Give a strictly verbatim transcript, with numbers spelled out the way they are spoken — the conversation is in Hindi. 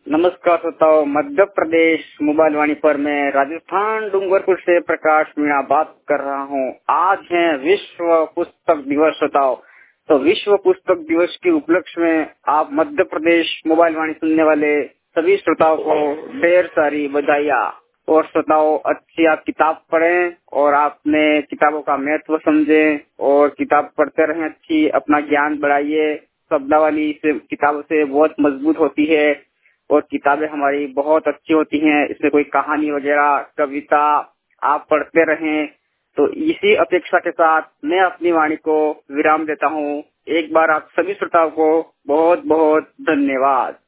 नमस्कार श्रोताओं, मध्य प्रदेश मोबाइल वाणी पर मैं राजस्थान डूंगरपुर से प्रकाश मीणा बात कर रहा हूँ। आज है विश्व पुस्तक दिवस श्रोताओं। तो विश्व पुस्तक दिवस के उपलक्ष्य में आप मध्य प्रदेश मोबाइल वाणी सुनने वाले सभी श्रोताओं को ढेर सारी बधाइयाँ। और श्रोताओं, अच्छी आप किताब पढ़ें और आपने किताबों का महत्व समझें और किताब पढ़ते रहें, अच्छी अपना ज्ञान बढ़ाइए। शब्दावली से किताबों से बहुत मजबूत होती है और किताबें हमारी बहुत अच्छी होती हैं। इसमें कोई कहानी वगैरह, कविता आप पढ़ते रहें। तो इसी अपेक्षा के साथ मैं अपनी वाणी को विराम देता हूँ। एक बार आप सभी श्रोताओं को बहुत बहुत धन्यवाद।